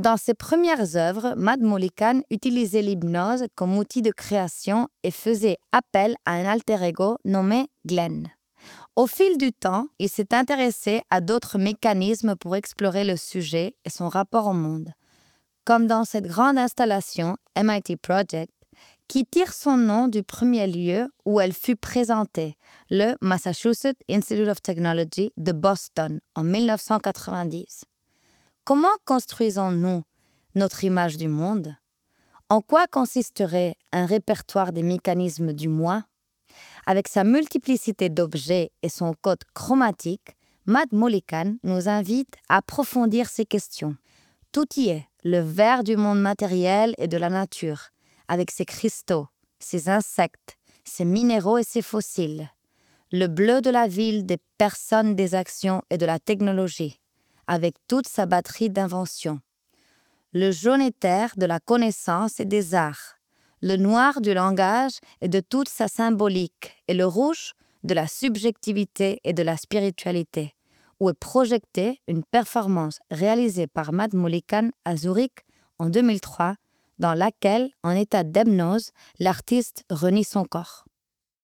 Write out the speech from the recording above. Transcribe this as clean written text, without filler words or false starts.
Dans ses premières œuvres, Matt Mullican utilisait l'hypnose comme outil de création et faisait appel à un alter ego nommé Glenn. Au fil du temps, il s'est intéressé à d'autres mécanismes pour explorer le sujet et son rapport au monde, comme dans cette grande installation MIT Project, qui tire son nom du premier lieu où elle fut présentée, le Massachusetts Institute of Technology de Boston en 1990. Comment construisons-nous notre image du monde? En quoi consisterait un répertoire des mécanismes du moi? Avec sa multiplicité d'objets et son code chromatique, Matt Mullican nous invite à approfondir ces questions. Tout y est, le vert du monde matériel et de la nature, avec ses cristaux, ses insectes, ses minéraux et ses fossiles. Le bleu de la ville, des personnes, des actions et de la technologie, avec toute sa batterie d'inventions. Le jaune éther de la connaissance et des arts. Le noir du langage et de toute sa symbolique, et le rouge de la subjectivité et de la spiritualité, où est projetée une performance réalisée par Matt Mullican à Zurich en 2003, dans laquelle, en état d'hypnose, l'artiste renie son corps.